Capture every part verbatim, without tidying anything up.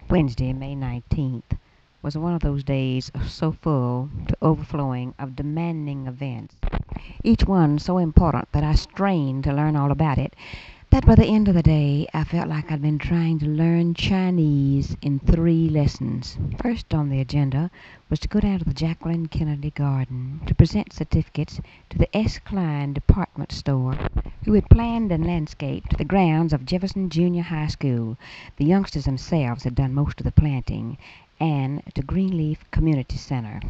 Wednesday, May nineteenth, was one of those days so full to overflowing of demanding events, each one so important that I strained to learn all about it, that by the end of the day I felt like I'd been trying to learn Chinese in three lessons. First on the agenda was to go down to the Jacqueline Kennedy Garden to present certificates to the S. Klein department store, who had planned and landscaped the grounds of Jefferson Junior High School. The youngsters themselves had done most of the planting, and to Greenleaf Community Center,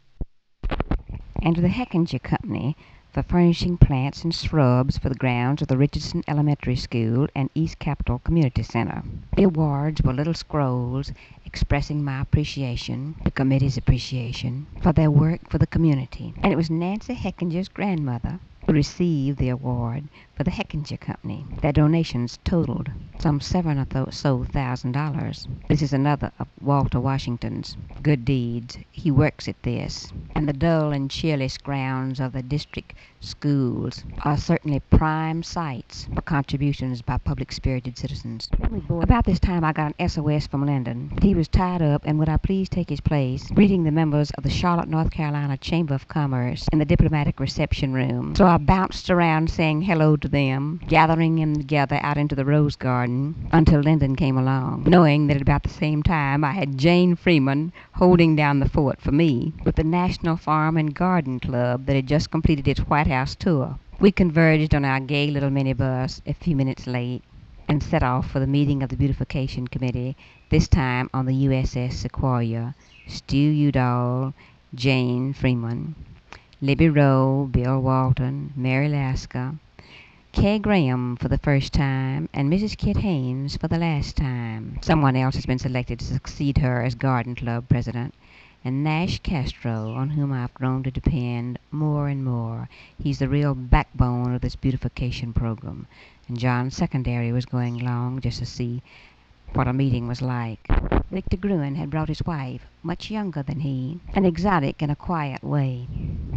and to the Hechinger Company for furnishing plants and shrubs for the grounds of the Richardson Elementary School and East Capitol Community Center. The awards were little scrolls expressing my appreciation, the committee's appreciation, for their work for the community. And it was Nancy Hechinger's grandmother who received the award for the Hechinger Company. Their donations totaled some seven or so thousand dollars. This is another of Walter Washington's good deeds. He works at this, and the dull and cheerless grounds of the district schools are certainly prime sites for contributions by public-spirited citizens. About this time I got an S O S from Lyndon. He was tied up, and would I please take his place, greeting the members of the Charlotte, North Carolina Chamber of Commerce in the diplomatic reception room. So I bounced around saying hello to them, gathering them together out into the rose garden until Lyndon came along, knowing that at about the same time I had Jane Freeman holding down the fort for me with the National Farm and Garden Club that had just completed its White House tour. We converged on our gay little minibus a few minutes late and set off for the meeting of the Beautification Committee, this time on the U S S Sequoia. Stu Udall, Jane Freeman, Libby Rowe, Bill Walton, Mary Lasker, Kay Graham for the first time, and Missus Kit Haynes for the last time. Someone else has been selected to succeed her as Garden Club president, and Nash Castro, on whom I've grown to depend more and more. He's the real backbone of this beautification program. And John Secondary was going along just to see what a meeting was like. Victor Gruen had brought his wife, much younger than he, an exotic in a quiet way.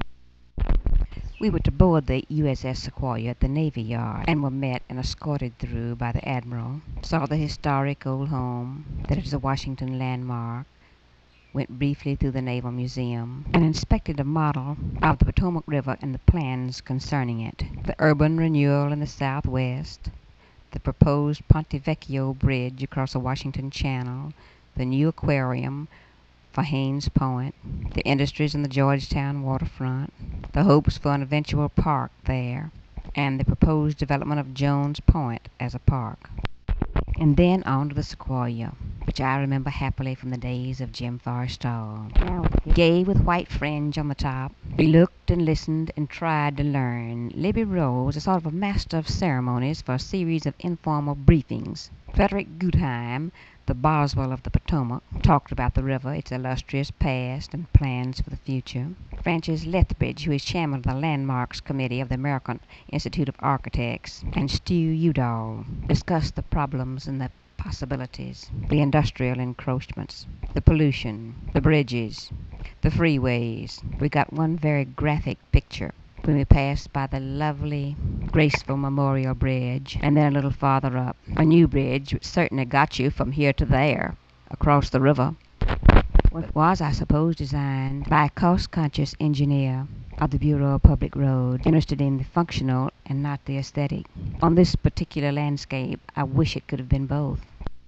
We were to board the U S S Sequoia at the Navy Yard, and were met and escorted through by the Admiral, saw the historic old home that is a Washington landmark, went briefly through the Naval Museum, and inspected a model of the Potomac River and the plans concerning it, the urban renewal in the southwest, the proposed Ponte Vecchio Bridge across the Washington Channel, the new aquarium for Haynes Point, the industries in the Georgetown waterfront, the hopes for an eventual park there, and the proposed development of Jones Point as a park. And then on to the Sequoia, which I remember happily from the days of Jim Forrestal. Gay with white fringe on the top, we looked and listened and tried to learn. Libby Rowe was a sort of a master of ceremonies for a series of informal briefings. Frederick Gutheim, the Boswell of the Potomac, talked about the river, its illustrious past, and plans for the future. Francis Lethbridge, who is chairman of the Landmarks Committee of the American Institute of Architects, and Stu Udall discussed the problems and the possibilities, the industrial encroachments, the pollution, the bridges, the freeways. We got one very graphic picture when we passed by the lovely, graceful Memorial Bridge, and then a little farther up, a new bridge which certainly got you from here to there, across the river. It was, I suppose, designed by a cost-conscious engineer of the Bureau of Public Roads, interested in the functional and not the aesthetic. On this particular landscape, I wish it could have been both.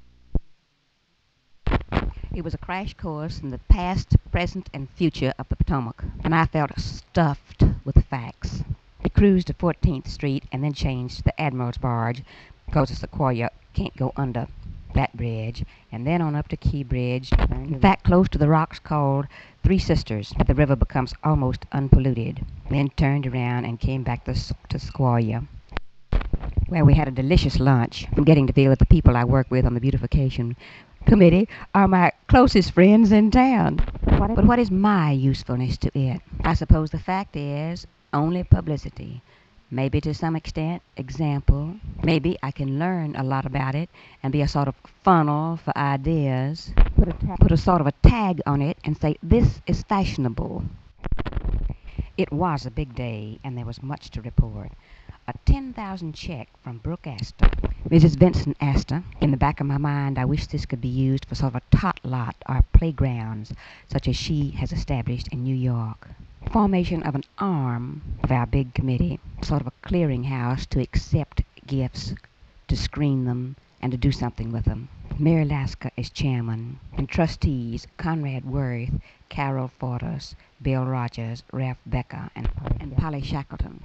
It was a crash course in the past, present, and future of the Potomac, and I felt stuffed with facts. We cruised to fourteenth Street and then changed to the Admiral's Barge, because the Sequoia can't go under that bridge, and then on up to Key Bridge, in fact close to the rocks called Three Sisters, where the river becomes almost unpolluted. Then turned around and came back to, to Sequoia, where we had a delicious lunch. I'm getting to feel that the people I work with on the Beautification Committee are my closest friends in town. But what is my usefulness to it? I suppose the fact is only publicity. Maybe to some extent, example. Maybe I can learn a lot about it and be a sort of funnel for ideas. Put a, ta- put a sort of a tag on it and say, this is fashionable. It was a big day, and there was much to report. a ten thousand check from Brooke Astor, Missus Vincent Astor. In the back of my mind, I wish this could be used for sort of a tot lot or playgrounds, such as she has established in New York. Formation of an arm of our big committee, sort of a clearinghouse to accept gifts, to screen them, and to do something with them. Mary Lasker is chairman, and trustees Conrad Worth, Carol Fortas, Bill Rogers, Ralph Becker, and, and Polly Shackleton.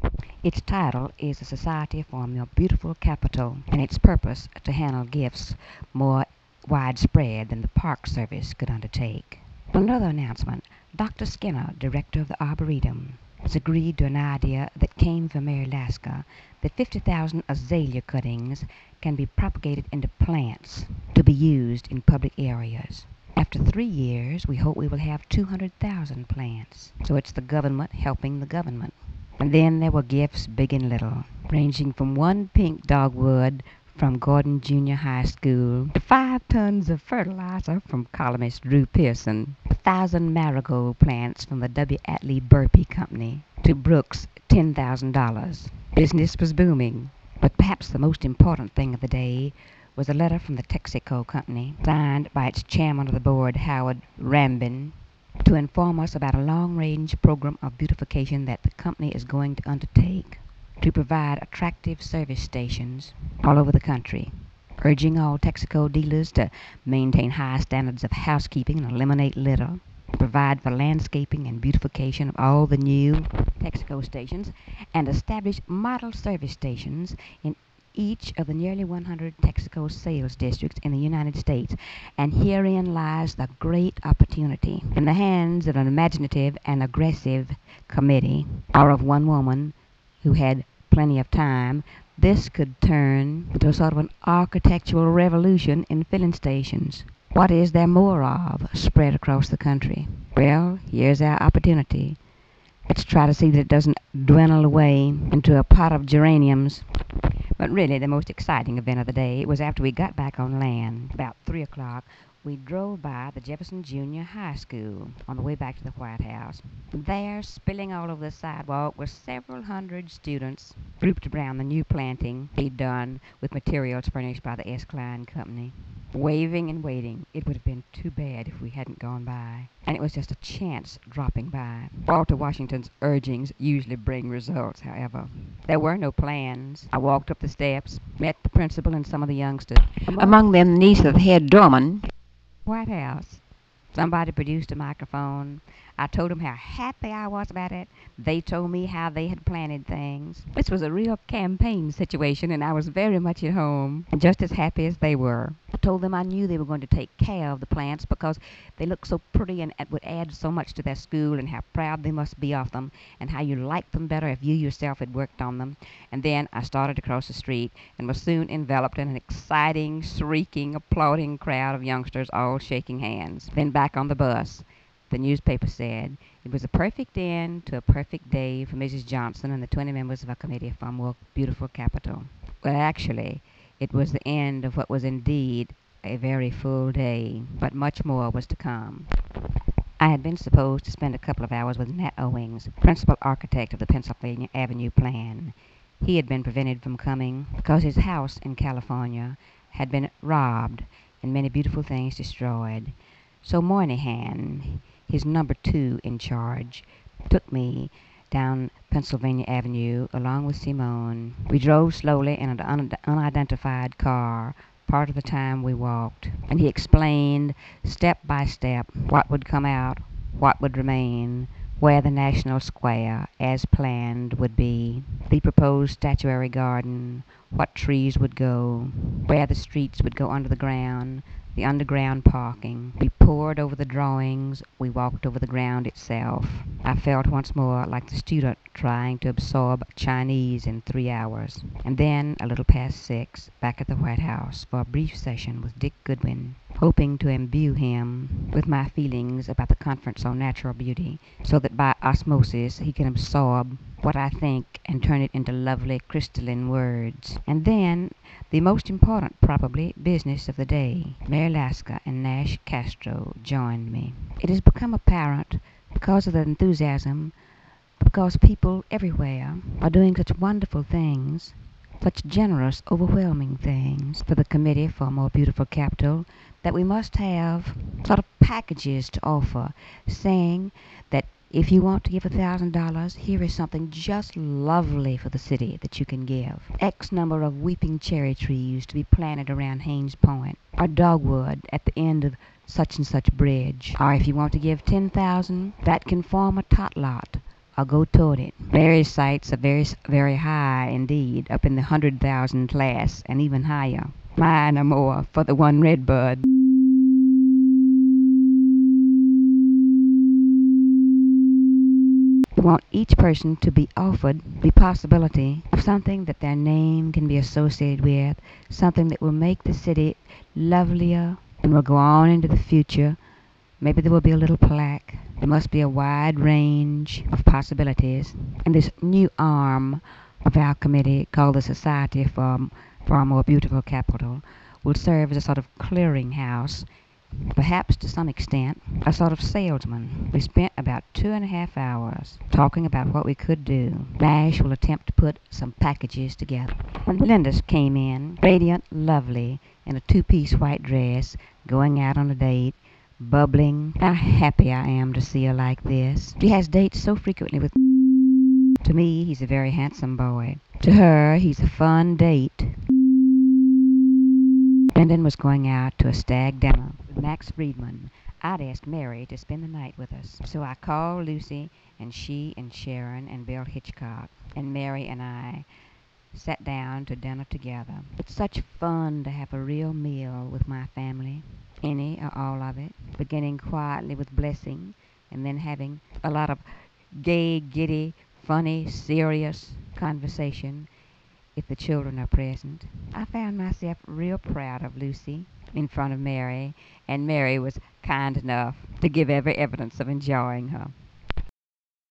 Its title is a Society for a More Beautiful Capital, and its purpose to handle gifts more widespread than the Park Service could undertake. Another announcement. Doctor Skinner, director of the Arboretum, has agreed to an idea that came from Mary Lasker, that fifty thousand azalea cuttings can be propagated into plants to be used in public areas. After three years, we hope we will have two hundred thousand plants. So it's the government helping the government. And then there were gifts big and little, ranging from one pink dogwood from Gordon Junior High School to five tons of fertilizer from columnist Drew Pearson, a thousand marigold plants from the W. Atlee Burpee Company to Brooks' ten thousand dollars. Business was booming, but perhaps the most important thing of the day was a letter from the Texaco Company, signed by its chairman of the board, Howard Rambin, to inform us about a long-range program of beautification that the company is going to undertake to provide attractive service stations all over the country, urging all Texaco dealers to maintain high standards of housekeeping and eliminate litter, provide for landscaping and beautification of all the new Texaco stations, and establish model service stations in each of the nearly one hundred Texaco sales districts in the United States. And herein lies the great opportunity. In the hands of an imaginative and aggressive committee, or of one woman who had plenty of time, this could turn into a sort of an architectural revolution in filling stations. What is there more of spread across the country? Well, here's our opportunity. Let's try to see that it doesn't dwindle away into a pot of geraniums. But really, the most exciting event of the day was after we got back on land. About three o'clock, we drove by the Jefferson Junior High School on the way back to the White House. There, spilling all over the sidewalk, were several hundred students grouped around the new planting they'd done with materials furnished by the S. Klein Company. Waving and waiting. It would have been too bad if we hadn't gone by. And it was just a chance dropping by. Walter Washington's urgings usually bring results, however. There were no plans. I walked up the steps, met the principal and some of the youngsters. Among them, the niece of the head doorman. White House. Somebody produced a microphone. I told them how happy I was about it. They told me how they had planted things. This was a real campaign situation, and I was very much at home, and just as happy as they were. I told them I knew they were going to take care of the plants because they looked so pretty and it would add so much to their school, and how proud they must be of them, and how you liked them better if you yourself had worked on them. And then I started across the street and was soon enveloped in an exciting, shrieking, applauding crowd of youngsters all shaking hands. Then back on the bus. The newspaper said it was a perfect end to a perfect day for Missus Johnson and the twenty members of our committee for a more beautiful capital. Well, actually, it was the end of what was indeed a very full day, but much more was to come. I had been supposed to spend a couple of hours with Nat Owings, principal architect of the Pennsylvania Avenue plan. He had been prevented from coming because his house in California had been robbed and many beautiful things destroyed. So Moynihan, his number two in charge, took me down Pennsylvania Avenue along with Simone. We drove slowly in an un- unidentified car. Part of the time we walked, and he explained step by step what would come out, what would remain, where the National Square, as planned, would be, the proposed statuary garden, what trees would go, where the streets would go under the ground, the underground parking. We pored over the drawings. We walked over the ground itself. I felt once more like the student trying to absorb Chinese in three hours. And then, a little past six, back at the White House for a brief session with Dick Goodwin, hoping to imbue him with my feelings about the Conference on Natural Beauty, so that by osmosis he can absorb what I think and turn it into lovely crystalline words. And then, the most important, probably, business of the day. Mary Lasker and Nash Castro joined me. It has become apparent, because of the enthusiasm because people everywhere are doing such wonderful things, such generous, overwhelming things for the Committee for a More Beautiful Capital, that we must have sort of packages to offer, saying that if you want to give a thousand dollars, here is something just lovely for the city that you can give. X number of weeping cherry trees to be planted around Haynes Point, or dogwood at the end of such and such bridge. Or if you want to give ten thousand, that can form a tot lot, or go toward it. Various sites are very, very high indeed, up in the hundred thousand class and even higher. Mine are more for the one redbud. We want each person to be offered the possibility of something that their name can be associated with, something that will make the city lovelier and will go on into the future. Maybe there will be a little plaque. There must be a wide range of possibilities. And this new arm of our committee, called the Society for, for a More Beautiful Capital, will serve as a sort of clearinghouse, perhaps to some extent a sort of salesman. We spent about two and a half hours talking about what we could do. Mash will attempt to put some packages together. When Linda came in, radiant, lovely, in a two-piece white dress, going out on a date, bubbling, how happy I am to see her like this. She has dates so frequently with To me, he's a very handsome boy. To her, he's a fun date. Brendan was going out to a stag dinner with Max Friedman. I'd asked Mary to spend the night with us. So I called Lucy, and she and Sharon and Bill Hitchcock and Mary and I sat down to dinner together. It's such fun to have a real meal with my family, any or all of it, beginning quietly with blessing and then having a lot of gay, giddy, funny, serious conversation if the children are present. I found myself real proud of Lucy in front of Mary, and Mary was kind enough to give every evidence of enjoying her.